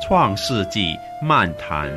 创世纪漫谈。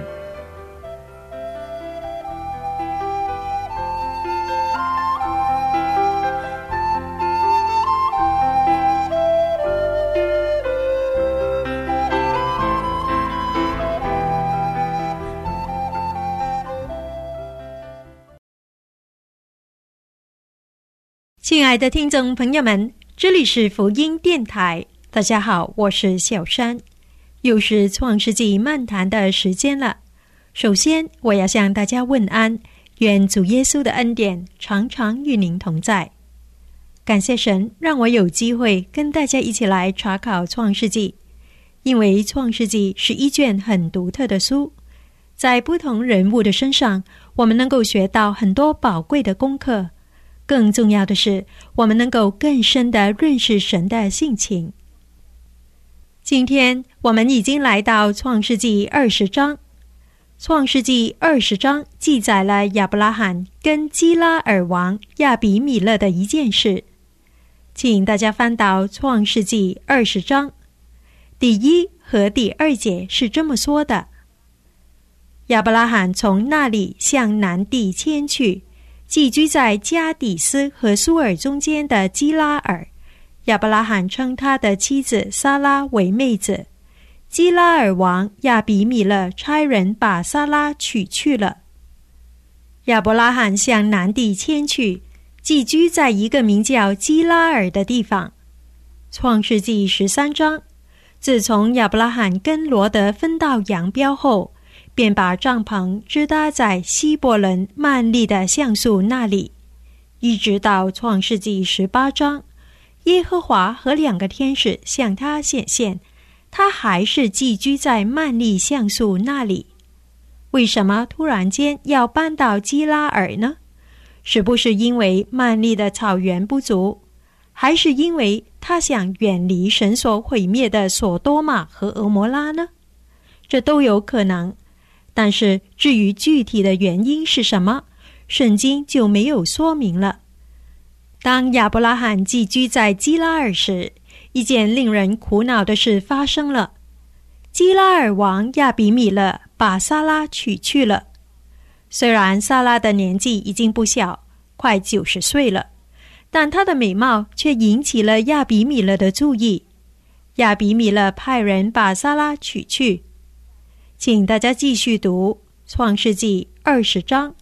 亲爱的听众朋友们，这里是福音电台，大家好，我是小珊，又是创世纪漫谈的时间了。首先我要向大家问安，愿主耶稣的恩典常常与您同在。感谢神让我有机会跟大家一起来查考创世纪，因为创世纪是一卷很独特的书，在不同人物的身上，我们能够学到很多宝贵的功课，更重要的是，我们能够更深地认识神的性情。今天我们已经来到创世纪20章。创世纪20章记载了亚伯拉罕跟基拉尔王亚比米勒的一件事。请大家翻到创世纪20章，第1和第2节是这么说的：亚伯拉罕从那里向南地迁去，寄居在加底斯和苏尔中间的基拉尔。亚伯拉罕称他的妻子撒拉为妹子。基拉尔王亚比米勒差人把撒拉娶去了。亚伯拉罕向南地迁去，寄居在一个名叫基拉尔的地方。创世纪13章，自从亚伯拉罕跟罗德分道扬镳后，便把帐篷支搭在希伯伦曼利的橡树那里，一直到创世纪18章，耶和华和2个天使向他显现，他还是寄居在曼利橡树那里。为什么突然间要搬到基拉尔呢？是不是因为曼利的草原不足，还是因为他想远离神所毁灭的索多玛和俄摩拉呢？这都有可能。但是至于具体的原因是什么，圣经就没有说明了。当亚伯拉罕寄居在基拉尔时，一件令人苦恼的事发生了。基拉尔王亚比米勒把撒拉娶去了。虽然撒拉的年纪已经不小，快90岁了，但她的美貌却引起了亚比米勒的注意。亚比米勒派人把撒拉娶去。请大家继续读创世纪20章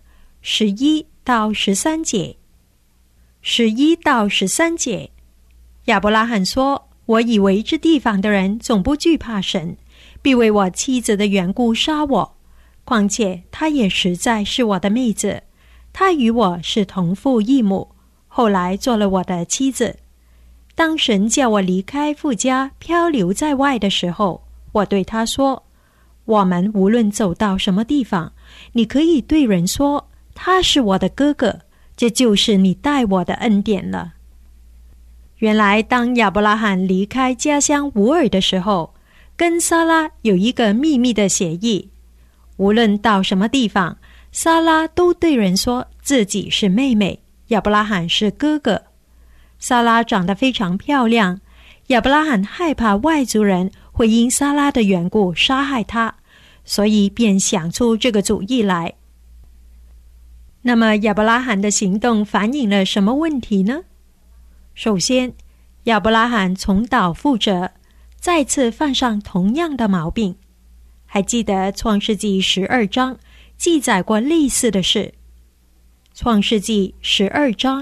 11到13节。11到13节，亚伯拉罕说：我以为这地方的人总不惧怕神，必为我妻子的缘故杀我。况且她也实在是我的妹子，她与我是同父异母，后来做了我的妻子。当神叫我离开父家漂流在外的时候，我对他说：我们无论走到什么地方，你可以对人说他是我的哥哥，这就是你待我的恩典了。原来当亚伯拉罕离开家乡吾尔的时候，跟撒拉有一个秘密的协议，无论到什么地方，撒拉都对人说自己是妹妹，亚伯拉罕是哥哥。撒拉长得非常漂亮，亚伯拉罕害怕外族人会因撒拉的缘故杀害他，所以便想出这个主意来。那么亚伯拉罕的行动反映了什么问题呢？首先，亚伯拉罕重蹈覆辙，再次犯上同样的毛病。还记得创世纪12章记载过类似的事。创世纪12章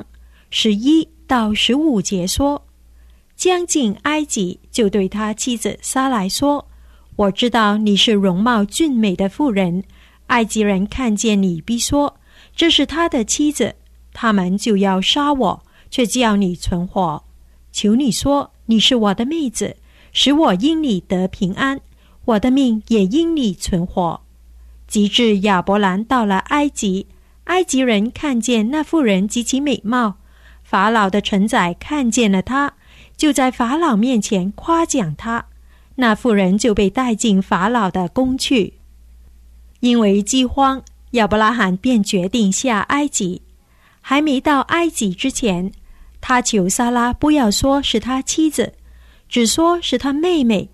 11到15节说：将近埃及，就对他妻子撒来说：我知道你是容貌俊美的妇人，埃及人看见你必说这是他的妻子，他们就要杀我，却叫你存活。求你说你是我的妹子，使我因你得平安，我的命也因你存活。及至亚伯兰到了埃及，埃及人看见那妇人极其美貌，法老的臣宰看见了她，就在法老面前夸奖她，那妇人就被带进法老的宫去。因为饥荒，亚伯拉罕便决定下埃及。还没到埃及之前，他求撒拉不要说是他妻子，只说是他妹妹，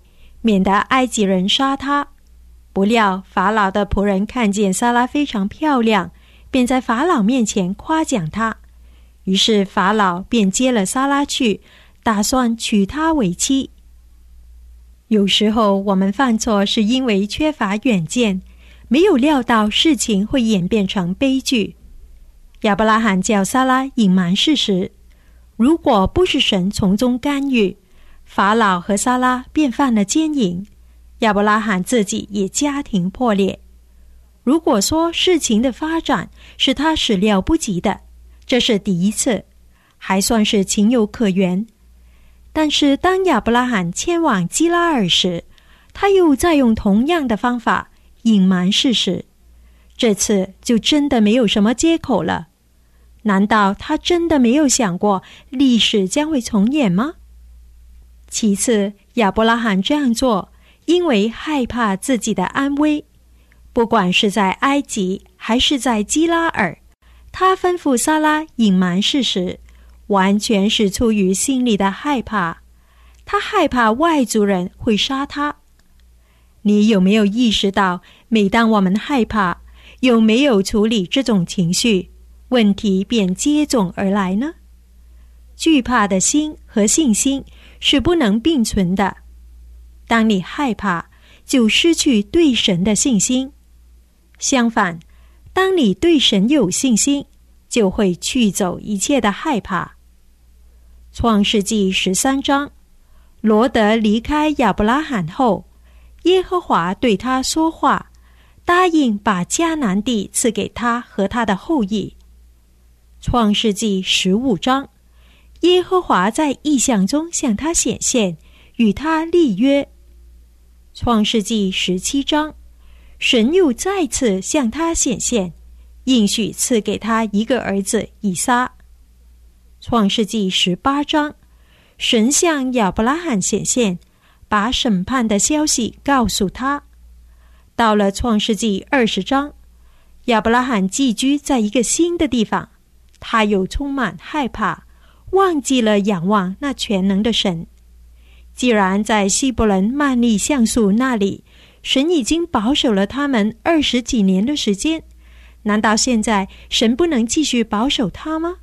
免得埃及人杀他。不料法老的仆人看见撒拉非常漂亮，便在法老面前夸奖她。于是法老便接了撒拉去，打算娶她为妻。有时候我们犯错是因为缺乏远见，没有料到事情会演变成悲剧。亚伯拉罕叫撒拉隐瞒事实，如果不是神从中干预，法老和撒拉便犯了奸淫，亚伯拉罕自己也家庭破裂。如果说事情的发展是他始料不及的，这是第一次，还算是情有可原。但是当亚伯拉罕迁往基拉尔时，他又再用同样的方法隐瞒事实，这次就真的没有什么接口了。难道他真的没有想过历史将会重演吗？其次，亚伯拉罕这样做因为害怕自己的安危，不管是在埃及还是在基拉尔，他吩咐撒拉隐瞒事实，完全是出于心里的害怕。他害怕外族人会杀他。你有没有意识到，每当我们害怕，有没有处理这种情绪，问题便接踵而来呢？惧怕的心和信心是不能并存的。当你害怕，就失去对神的信心。相反，当你对神有信心，就会去走一切的害怕。创世纪13章，罗得离开亚伯拉罕后，耶和华对他说话，答应把迦南地赐给他和他的后裔。创世纪15章，耶和华在异象中向他显现，与他立约。创世纪17章，神又再次向他显现，应许赐给他一个儿子以撒。创世纪18章，神向亚伯拉罕显现，把审判的消息告诉他。到了创世纪20章，亚伯拉罕寄居在一个新的地方，他又充满害怕，忘记了仰望那全能的神。既然在希伯伦曼利橡树那里，神已经保守了他们20几年的时间，难道现在神不能继续保守他吗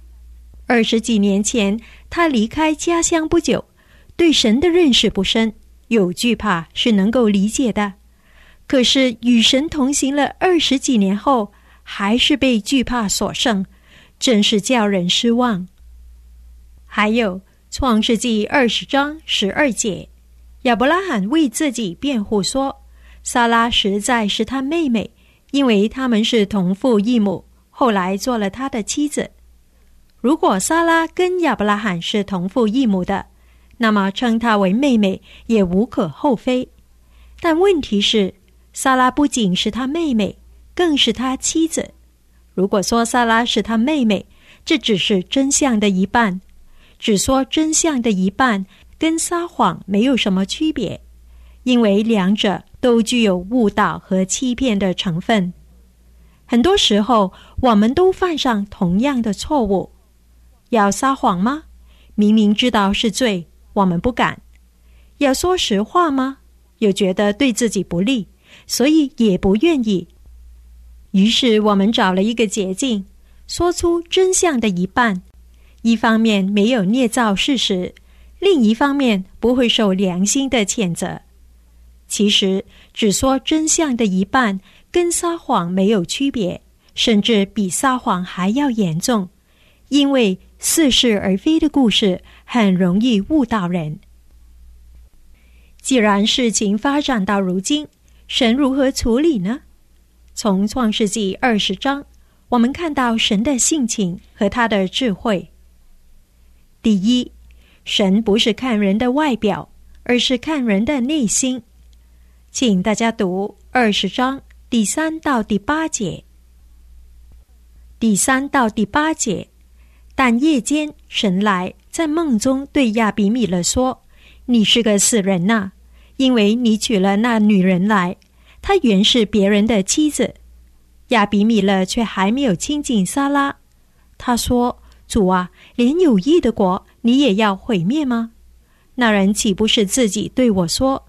？20几年前，他离开家乡不久，对神的认识不深，有惧怕是能够理解的。可是与神同行了20几年后，还是被惧怕所胜，真是叫人失望。还有创世纪20章12节，亚伯拉罕为自己辩护说，撒拉实在是他妹妹，因为他们是同父异母，后来做了他的妻子。如果撒拉跟亚伯拉罕是同父异母的，那么称她为妹妹也无可厚非。但问题是，撒拉不仅是他妹妹，更是他妻子。如果说撒拉是他妹妹，这只是真相的一半。只说真相的一半，跟撒谎没有什么区别，因为两者都具有误导和欺骗的成分。很多时候，我们都犯上同样的错误。要撒谎吗？明明知道是罪，我们不敢。要说实话吗？又觉得对自己不利，所以也不愿意。于是我们找了一个捷径，说出真相的一半。一方面没有捏造事实，另一方面不会受良心的谴责。其实只说真相的一半，跟撒谎没有区别，甚至比撒谎还要严重，因为似是而非的故事很容易误导人。既然事情发展到如今，神如何处理呢？从创世纪20章，我们看到神的性情和他的智慧。第一，神不是看人的外表，而是看人的内心。请大家读20章第3到第8节。第3到第8节，但夜间神来，在梦中对亚比米勒说，你是个死人呐，因为你娶了那女人来，她原是别人的妻子。亚比米勒却还没有亲近撒拉。他说，主啊，连有益的国你也要毁灭吗？那人岂不是自己对我说，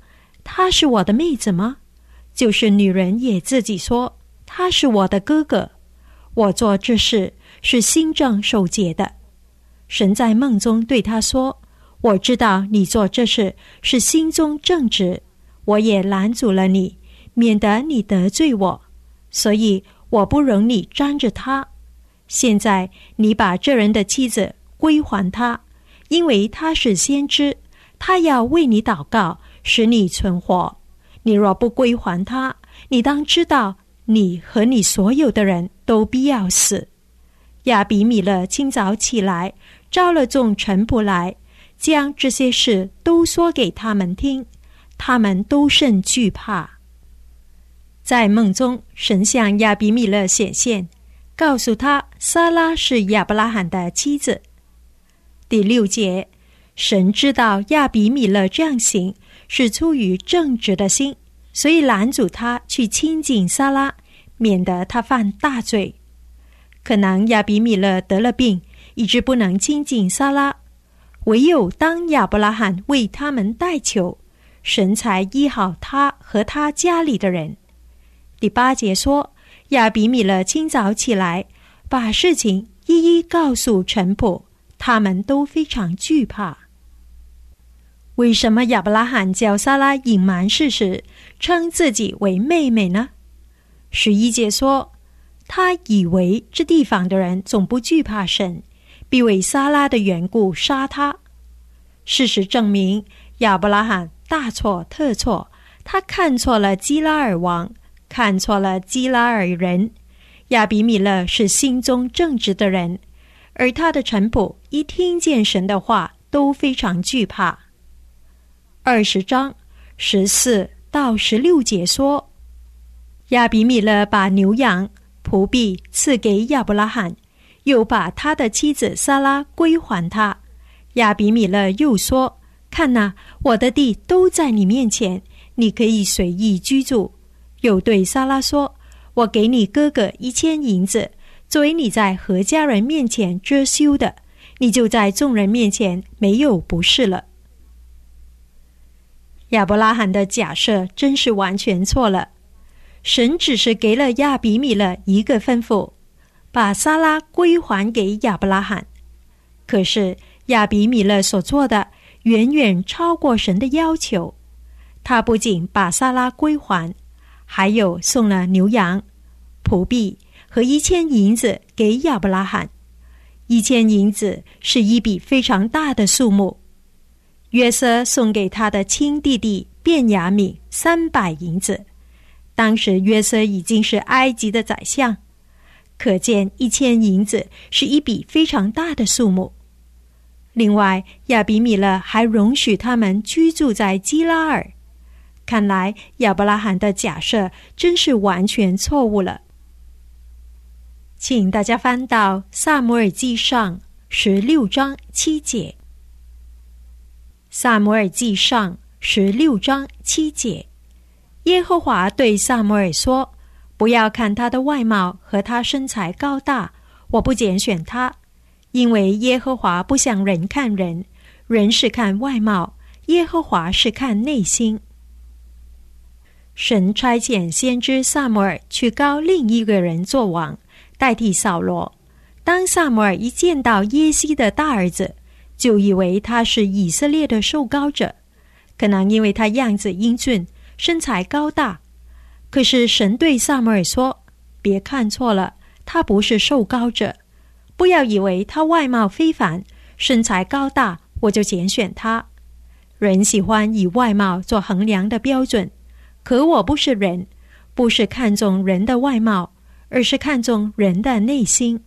他是我的妹子吗？就是女人也自己说，他是我的哥哥。我做这事是心正守节的。神在梦中对他说，我知道你做这事是心中正直，我也拦阻了你，免得你得罪我，所以我不容你沾着他。现在你把这人的妻子归还他，因为他是先知，他要为你祷告，使你存活。你若不归还他，你当知道，你和你所有的人都必要死。亚比米勒清早起来，召了众臣仆来，将这些事都说给他们听，他们都甚惧怕。在梦中，神向亚比米勒显现，告诉他撒拉是亚伯拉罕的妻子。第6节，神知道亚比米勒这样行是出于正直的心，所以拦阻他去亲近撒拉，免得他犯大罪。可能亚比米勒得了病，以致不能亲近撒拉，唯有当亚伯拉罕为他们代求，神才医好他和他家里的人。第8节说，亚比米勒清早起来，把事情一一告诉臣仆，他们都非常惧怕。为什么亚伯拉罕叫撒拉隐瞒事实，称自己为妹妹呢？11节说，他以为这地方的人总不惧怕神，必为撒拉的缘故杀他。事实证明，亚伯拉罕大错特错，他看错了基拉尔王，看错了基拉尔人。亚比米勒是心中正直的人，而他的臣仆一听见神的话，都非常惧怕。20章14到16节说，亚比米勒把牛羊仆婢赐给亚伯拉罕，又把他的妻子撒拉归还他。亚比米勒又说，看哪，我的地都在你面前，你可以随意居住。又对撒拉说，我给你哥哥1000银子，作为你在何家人面前遮羞的，你就在众人面前没有不是了。亚伯拉罕的假设真是完全错了。神只是给了亚比米勒一个吩咐，把撒拉归还给亚伯拉罕。可是亚比米勒所做的远远超过神的要求，他不仅把撒拉归还，还有送了牛羊、仆婢和1000银子给亚伯拉罕。1000银子是一笔非常大的数目。约瑟送给他的亲弟弟便雅悯300银子，当时约瑟已经是埃及的宰相，可见1000银子是一笔非常大的数目。另外，亚比米勒还容许他们居住在基拉尔。看来亚伯拉罕的假设真是完全错误了。请大家翻到撒母耳记上16章7节。撒母耳记上16章7节，耶和华对撒母耳说，不要看他的外貌和他身材高大，我不拣选他，因为耶和华不像人看人，人是看外貌，耶和华是看内心。神差遣先知撒母耳去膏另一个人做王，代替扫罗。当撒母耳一见到耶西的大儿子，就以为他是以色列的受膏者，可能因为他样子英俊，身材高大。可是神对撒母耳说，别看错了，他不是受膏者，不要以为他外貌非凡，身材高大，我就拣选他。人喜欢以外貌做衡量的标准，可我不是人，不是看重人的外貌，而是看重人的内心。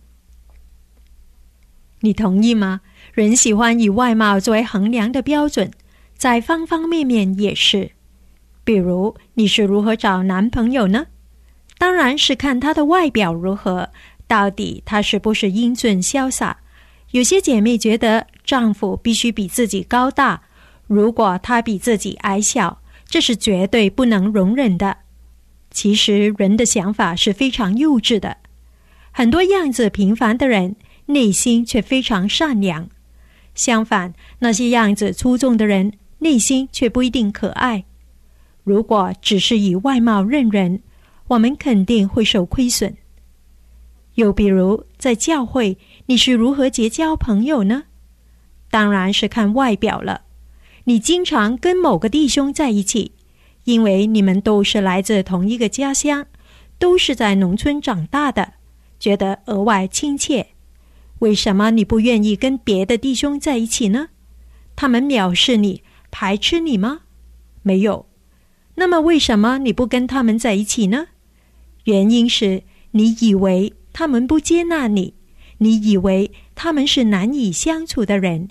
你同意吗？人喜欢以外貌作为衡量的标准，在方方面面也是。比如，你是如何找男朋友呢？当然是看他的外表如何，到底他是不是英俊潇洒。有些姐妹觉得丈夫必须比自己高大，如果他比自己矮小，这是绝对不能容忍的。其实人的想法是非常幼稚的，很多样子平凡的人，内心却非常善良。相反，那些样子出众的人，内心却不一定可爱。 如果只是以外貌认人，我们肯定会受亏损。又比如在教会，你是如何结交朋友呢？当然是看外表了。你经常跟某个弟兄在一起，因为你们都是来自同一个家乡，都是在农村长大的，觉得额外亲切。为什么你不愿意跟别的弟兄在一起呢？他们藐视你，排斥你吗？没有。那么为什么你不跟他们在一起呢？原因是你以为他们不接纳你，你以为他们是难以相处的人。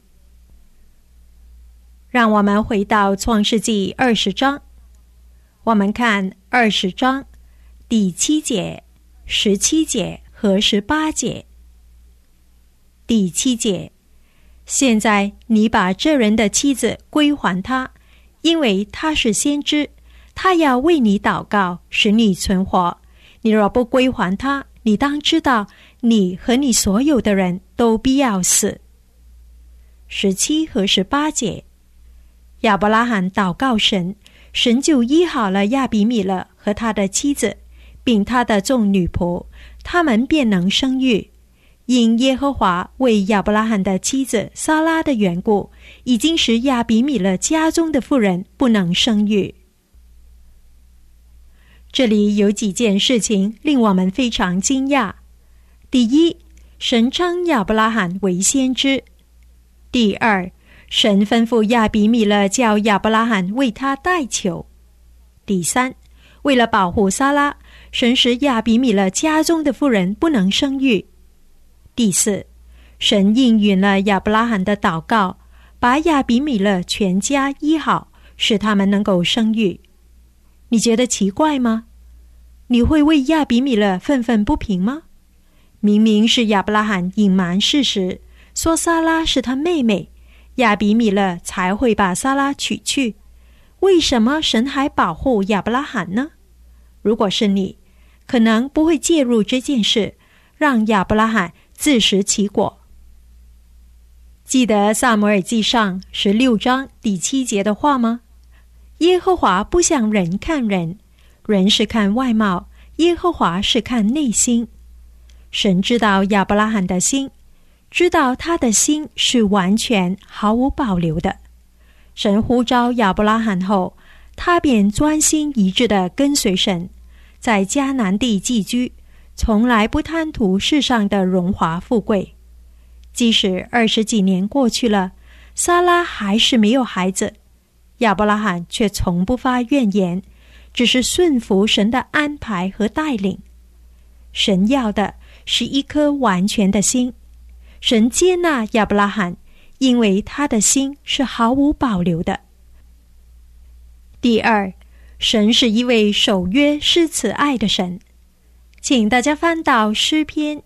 让我们回到创世纪20章，我们看20章第7节、17节和18节。第7节，现在你把这人的妻子归还他，因为他是先知，他要为你祷告，使你存活。你若不归还他，你当知道，你和你所有的人都必要死。17和18节，亚伯拉罕祷告神，神就医好了亚比米勒和他的妻子，并他的众女仆，他们便能生育。因耶和华为亚伯拉罕的妻子撒拉的缘故，已经使亚比米勒家中的妇人不能生育。这里有几件事情令我们非常惊讶。第一，神称亚伯拉罕为先知。第二，神吩咐亚比米勒叫亚伯拉罕为他代求。第三，为了保护撒拉，神使亚比米勒家中的妇人不能生育。第四，神应允了亚伯拉罕的祷告，把亚比米勒全家医好，使他们能够生育。你觉得奇怪吗？你会为亚比米勒愤愤不平吗？明明是亚伯拉罕隐瞒事实，说撒拉是他妹妹，亚比米勒才会把撒拉娶去。为什么神还保护亚伯拉罕呢？如果是你，可能不会介入这件事，让亚伯拉罕自食其果。记得撒母耳记上16章第7节的话吗？耶和华不像人看人，人是看外貌，耶和华是看内心。神知道亚伯拉罕的心，知道他的心是完全毫无保留的。神呼召亚伯拉罕后，他便专心一致地跟随神，在迦南地寄居，从来不贪图世上的荣华富贵。即使20几年过去了，撒拉还是没有孩子，亚伯拉罕却从不发怨言，只是顺服神的安排和带领。神要的是一颗完全的心，神接纳亚伯拉罕，因为他的心是毫无保留的。第二，神是一位守约施慈爱的神。请大家翻到诗篇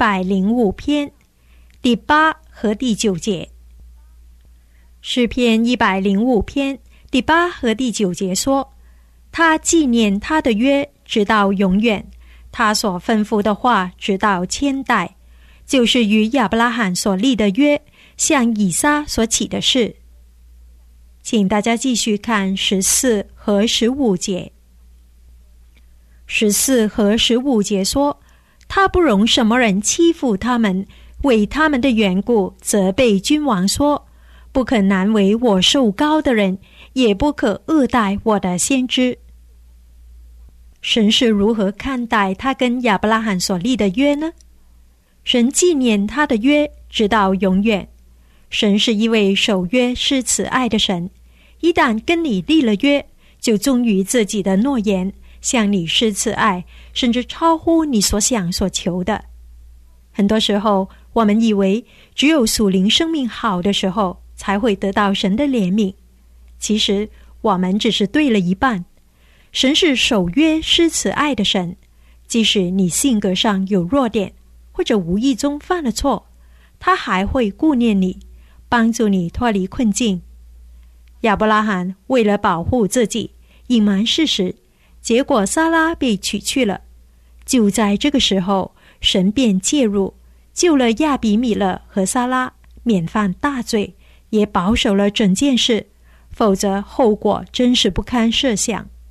105篇第8和第9节。诗篇105篇第8和第9节说，他纪念他的约直到永远，他所吩咐的话直到千代，就是与亚伯拉罕所立的约，向以撒所起的事。请大家继续看14和15节。14和15节说，他不容什么人欺负他们，为他们的缘故责备君王说，不可难为我受膏的人，也不可恶待我的先知。神是如何看待他跟亚伯拉罕所立的约呢？神纪念他的约直到永远。神是一位守约施慈爱的神，一旦跟你立了约，就忠于自己的诺言，向你施慈爱，甚至超乎你所想所求的。很多时候，我们以为只有属灵生命好的时候，才会得到神的怜悯。其实，我们只是对了一半。神是守约施慈爱的神，即使你性格上有弱点，或者无意中犯了错，他还会顾念你，帮助你脱离困境。亚伯拉罕为了保护自己，隐瞒事实，结果撒拉被娶去了。就在这个时候，神便介入，救了亚比米勒和撒拉，免犯大罪，也保守了整件事，否则后果真是不堪设想。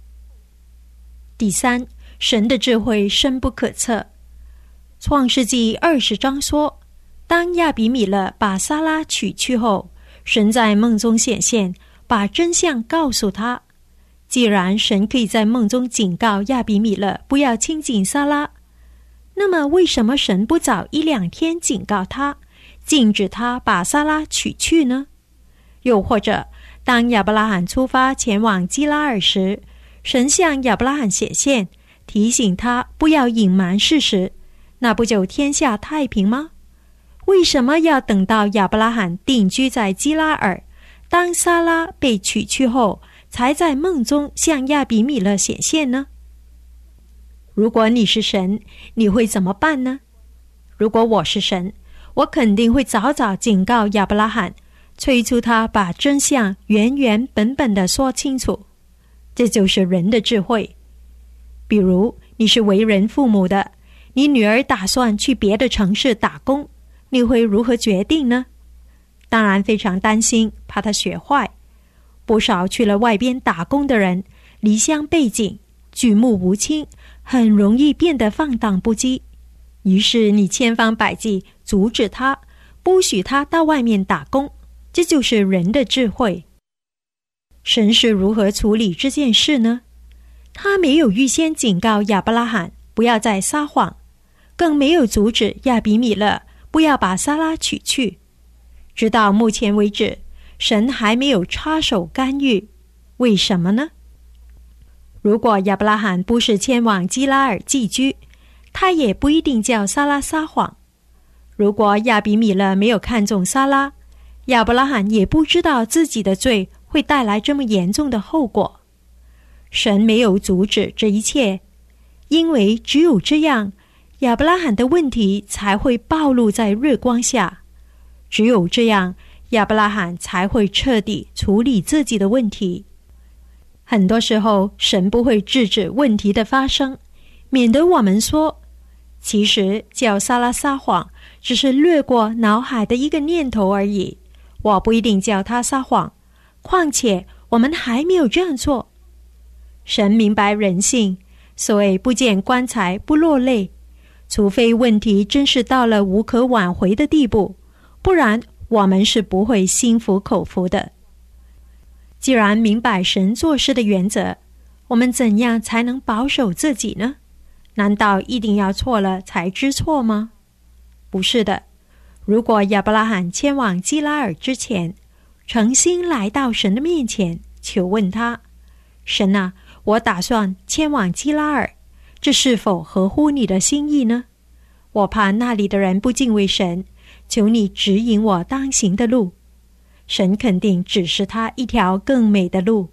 第三，神的智慧深不可测。创世纪20章说，当亚比米勒把撒拉娶去后，神在梦中显现，把真相告诉他。既然神可以在梦中警告亚比米勒不要亲近撒拉，那么为什么神不早1-2天警告他，禁止他把撒拉娶去呢？又或者，当亚伯拉罕出发前往基拉尔时，神向亚伯拉罕显现，提醒他不要隐瞒事实，那不就天下太平吗？为什么要等到亚伯拉罕定居在基拉尔，当撒拉被娶去后，才在梦中向亚比米勒显现呢？如果你是神，你会怎么办呢？如果我是神，我肯定会早早警告亚伯拉罕，催促他把真相原原本本地说清楚。这就是人的智慧。比如，你是为人父母的，你女儿打算去别的城市打工，你会如何决定呢？当然非常担心，怕她学坏。不少去了外边打工的人，离乡背井，举目无亲，很容易变得放荡不羁。于是你千方百计阻止他，不许他到外面打工，这就是人的智慧。神是如何处理这件事呢？他没有预先警告亚伯拉罕不要再撒谎，更没有阻止亚比米勒不要把撒拉娶去。直到目前为止，神还没有插手干预。为什么呢？如果亚伯拉罕不是迁往基拉尔寄居，他也不一定叫撒拉撒谎。如果亚比米勒没有看中撒拉，亚伯拉罕也不知道自己的罪会带来这么严重的后果。神没有阻止这一切，因为只有这样，亚伯拉罕的问题才会暴露在日光下。只有这样，亚伯拉罕才会彻底处理自己的问题。很多时候，神不会制止问题的发生，免得我们说，其实叫撒拉撒谎只是掠过脑海的一个念头而已，我不一定叫他撒谎，况且我们还没有这样做。神明白人性，所谓不见棺材不落泪，除非问题真是到了无可挽回的地步，不然我们是不会心服口服的。既然明白神做事的原则，我们怎样才能保守自己呢？难道一定要错了才知错吗？不是的。如果亚伯拉罕迁往基拉尔之前，诚心来到神的面前，求问他，神啊，我打算迁往基拉尔，这是否合乎你的心意呢？我怕那里的人不敬畏神，求你指引我当行的路。神肯定指示他一条更美的路。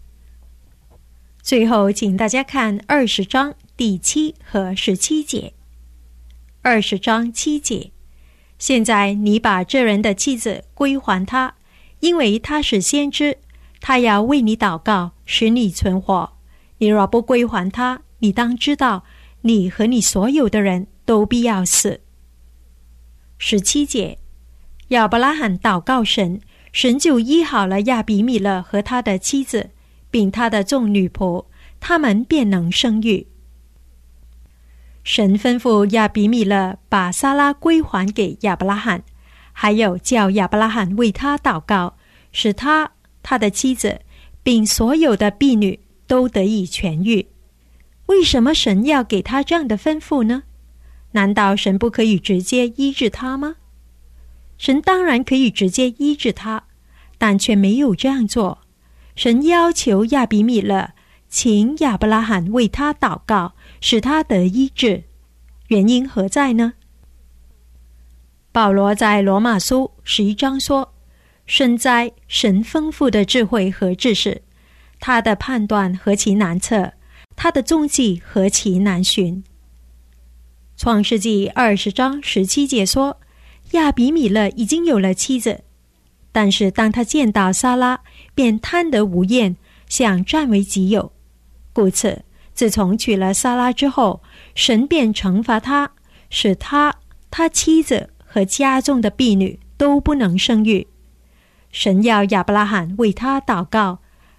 最后请大家看20章第7和17节。20章7节，现在你把这人的妻子归还他，因为他是先知，他要为你祷告，使你存活。你若不归还他，你当知道，你和你所有的人都必要死。17节，亚伯拉罕祷告神，神就医好了亚比米勒和他的妻子，并他的众女仆，他们便能生育。神吩咐亚比米勒把撒拉归还给亚伯拉罕，还有叫亚伯拉罕为他祷告，使他、他的妻子并所有的婢女都得以痊愈。为什么神要给他这样的吩咐呢？难道神不可以直接医治他吗？神当然可以直接医治他，但却没有这样做。神要求亚比米勒请亚伯拉罕为他祷告，使他得医治。原因何在呢？保罗在罗马书11章说，深哉，神丰富的智慧和知识，他的判断何其难测，他的踪迹何其难寻。创世纪20章17节说，亚比米勒已经有了妻子，但是当他见到撒拉，便贪得无厌，想占为己有。故此，自从娶了撒拉之后，神便惩罚他，使他妻子和家中的婢女都不能生育。神要亚伯拉罕为他祷告，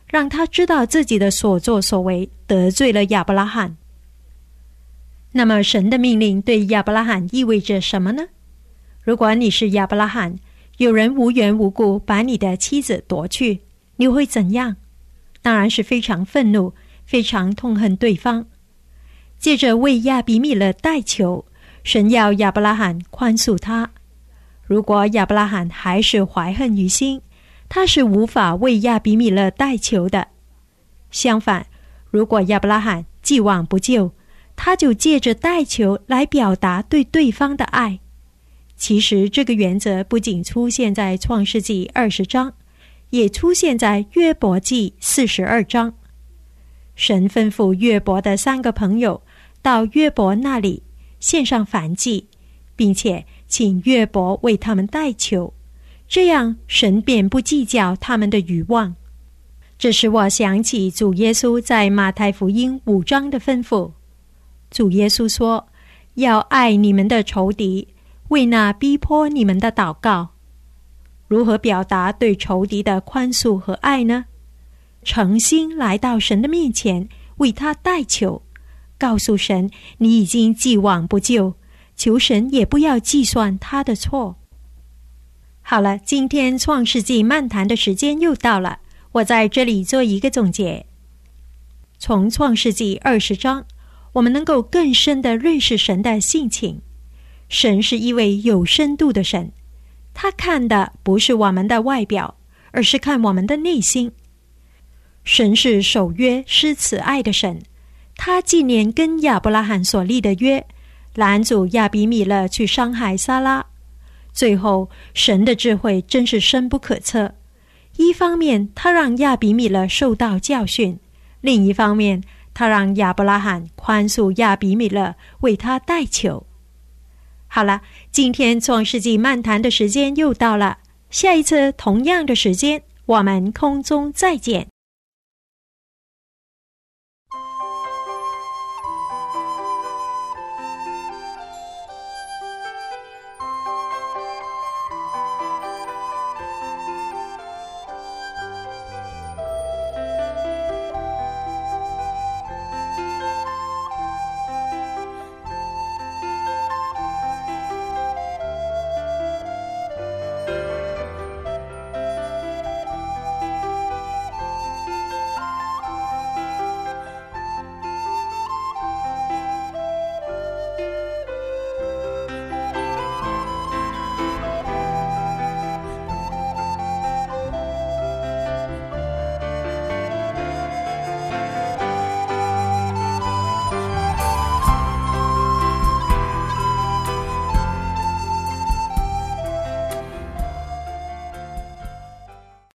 让他知道自己的所作所为得罪了亚伯拉罕。那么神的命令对亚伯拉罕意味着什么呢？如果你是亚伯拉罕，有人无缘无故把你的妻子夺去，你会怎样？当然是非常愤怒，非常痛恨对方。接着为亚比米勒代求，神要亚伯拉罕宽恕他。如果亚伯拉罕还是怀恨于心，他是无法为亚比米勒代求的。相反，如果亚伯拉罕既往不咎，他就借着代求来表达对对方的爱。其实这个原则不仅出现在创世纪20章，也出现在约伯记42章。神吩咐约伯的3个朋友到约伯那里献上燔祭，并且请约伯为他们代求，这样神便不计较他们的愚妄。这使我想起主耶稣在马太福音5章的吩咐。主耶稣说，要爱你们的仇敌，为那逼迫你们的祷告。如何表达对仇敌的宽恕和爱呢？诚心来到神的面前，为他代求，告诉神你已经既往不咎，求神也不要计算他的错。好了，今天创世纪漫谈的时间又到了，我在这里做一个总结。从创世纪20章，我们能够更深地认识神的性情。神是一位有深度的神，他看的不是我们的外表，而是看我们的内心。神是守约施慈爱的神，他纪念跟亚伯拉罕所立的约，拦阻亚比米勒去伤害撒拉。最后，神的智慧真是深不可测。一方面，他让亚比米勒受到教训；另一方面，他让亚伯拉罕宽恕亚比米勒，为他代求。好了，今天创世纪漫谈的时间又到了，下一次同样的时间，我们空中再见。